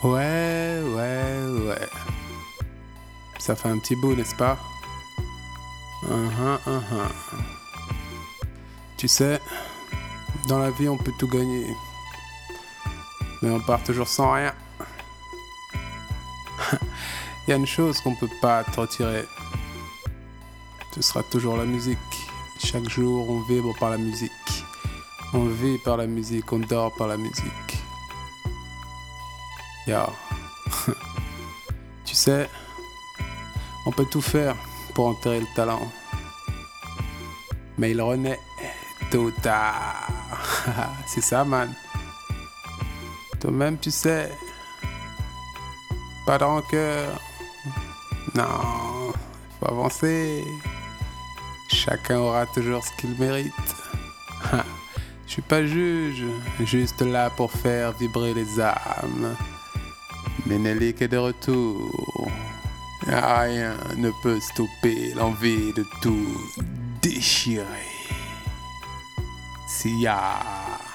Ouais, ouais, ouais. Ça fait un petit bout, n'est-ce pas? Uhum, uhum. Tu sais, dans la vie, on peut tout gagner. Mais on part toujours sans rien. Il y a une chose qu'on peut pas te retirer. Ce sera toujours la musique. Chaque jour, on vibre par la musique. On vit par la musique, on dort par la musique. Ya. Tu sais, on peut tout faire pour enterrer le talent. Mais il renaît tôt ou tard. C'est ça, man. Toi-même, tu sais, pas de rancœur. Non, faut avancer. Chacun aura toujours ce qu'il mérite. Je suis pas juge, juste là pour faire vibrer les âmes. Ménélique est de retour. Rien ne peut stopper l'envie de tout déchirer. Sia.